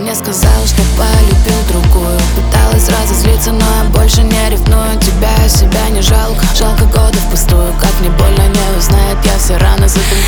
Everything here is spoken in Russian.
мне сказал, что полюбил другую. Пыталась разозлиться, но я больше не ревную тебя, себя не жалко. Жалко годы впустую, как мне больно не узнает. Я все рано задумала.